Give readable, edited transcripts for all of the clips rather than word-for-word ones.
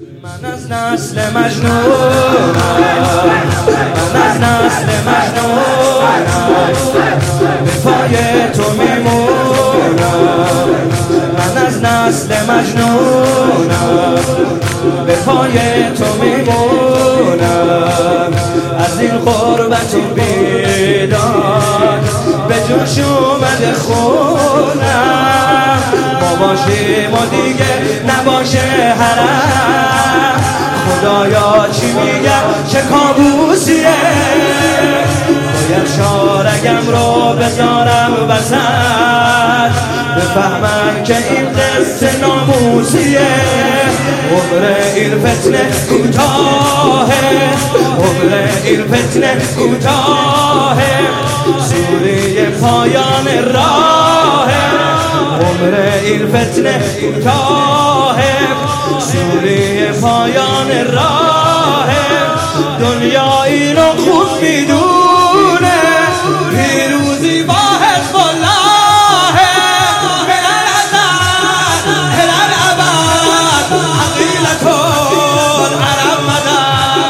من از نسل مجنونم، من از نسل مجنونم، به پای تو میمونم. من از نسل مجنونم، به پای تو میمونم. از این غربت و بیداد به جوش اومده خونم. ما باشیم و دیگه نباشه حرم. خدایا چی میگم چه کابوسیه. باید شارگم رو بذارم وسط، بفهمم که این قصه ناموسیه. عمر این فتنه کوتاهه، عمر این فتنه کوتاهه. سوره پایان راهه، عمر این فتنه کوتاهه. سوره پایان راهه. دنیا اینو خوب میدونه، پیروزی با حزب الله. من الازل الى الابد حقیلة العرب مدى.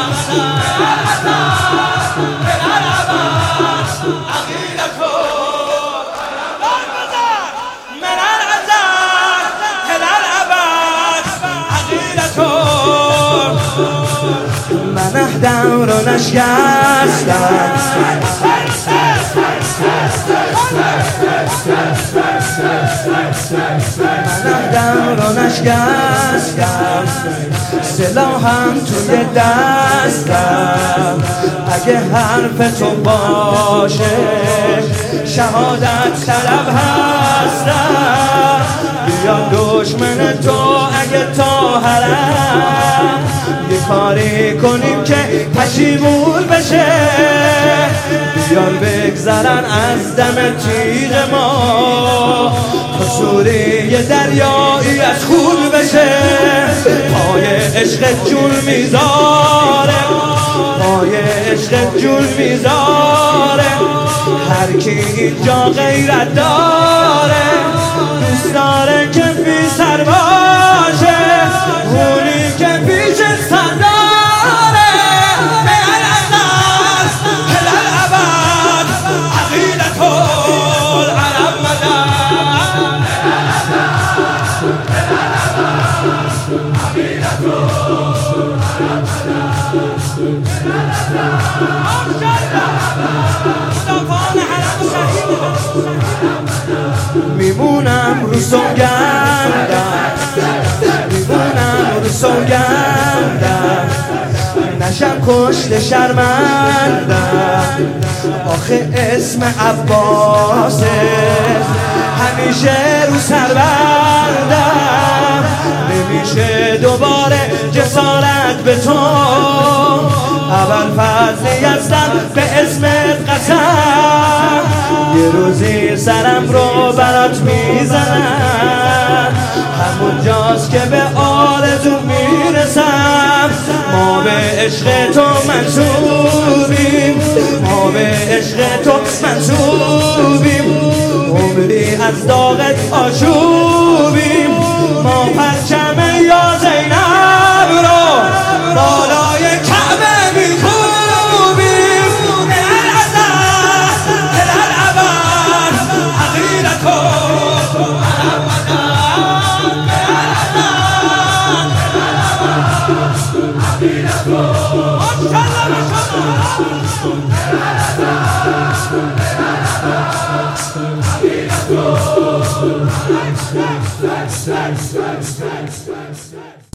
من الازل حقیلة من الازل الى الابد حقیلة. من اهدم رو نشکستم، من اهدم رو نشکستم. سلاحم توی دستم، اگه حرف تو باشه شهادت طلب هستم. بیا دشمن تو اگه تا حرم یه کاری کنیم که پشیمون بشه. بیان بگذرن از دم تیغ ما، قصوری یه دریایی از خون بشه. پای عشق جون میذاره، پای عشق جون میذاره. هر کی اینجا غیرت داره، دوست داره که بی سر باشه. اونی که پیش سر داره، به الازل الى الابد حقیلة العرب مدى. میمونم رو سوگندم، میمونم رو سوگندم. نشم کشت شرمندم، آخه اسم عباسه همیشه رو سربندم. نمیشه دوباره جسارت به تو، اول فضل یزدان به اسمت قسم. یه روزی سرم رو برات میزنم، همونجاست که به آرزو میرسم. ما به عشق تو منسوبیم، ما به عشق تو منسوبیم. عمری از داغت آشوبیم. ما پرچم یا زینب رو بالای کعبه میکوبیم. من الازل الى الابد حقیلة العرب مدى. حقیلة